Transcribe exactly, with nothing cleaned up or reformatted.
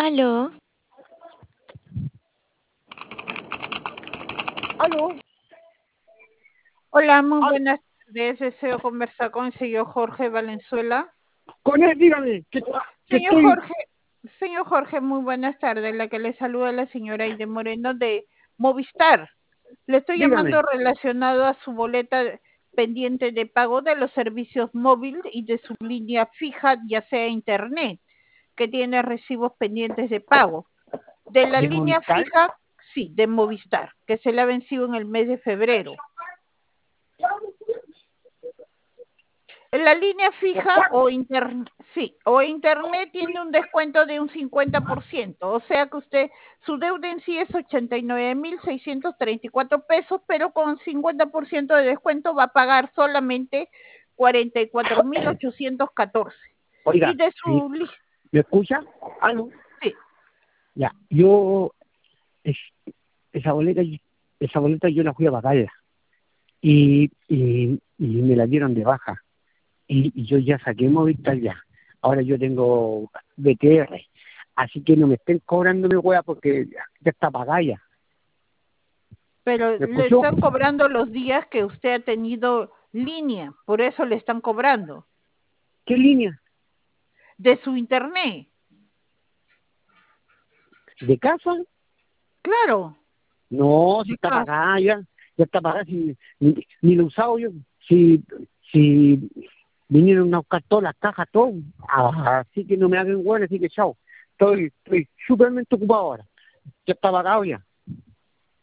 Aló, Aló, Hola, muy aló. buenas tardes. Deseo conversar con el señor Jorge Valenzuela. Con él, dígame, que, que Señor estoy... Jorge, señor Jorge, muy buenas tardes. La que le saluda la señora Aide Moreno de Movistar. Le estoy llamando Dígame, relacionado a su boleta pendiente de pago de los servicios móviles y de su línea fija, ya sea internet, que tiene recibos pendientes de pago. De la ¿de línea Movistar? fija, sí, de Movistar, que se le ha vencido en el mes de febrero. La línea fija o internet, sí, o internet tiene un descuento de un cincuenta por ciento, o sea que usted, su deuda en sí es ochenta y nueve mil seiscientos treinta y cuatro pesos, pero con cincuenta por ciento de descuento va a pagar solamente cuarenta y cuatro mil ochocientos catorce. Y Oiga, de ¿sí? su, li- ¿Me escucha? Aló, sí, ya, yo, es, esa boleta, esa boleta yo la fui a pagarla y, y, y me la dieron de baja y, y yo ya saqué Movistar ya. Ahora yo tengo B T R, así que no me estén cobrando mi hueá porque ya, ya está pagada ya. pero ¿Me le escuchó? están cobrando los días que usted ha tenido línea, por eso le están cobrando, ¿Qué línea? de su internet, ¿De casa? claro, No, si de está casa. pagada ya, ya está pagada, si, ni, ni lo he usado yo, si, si vinieron a buscar todas las cajas, todo, ah, así que no me hagan bueno, así que chao, estoy, estoy súpermente ocupado ahora, ya está pagado ya.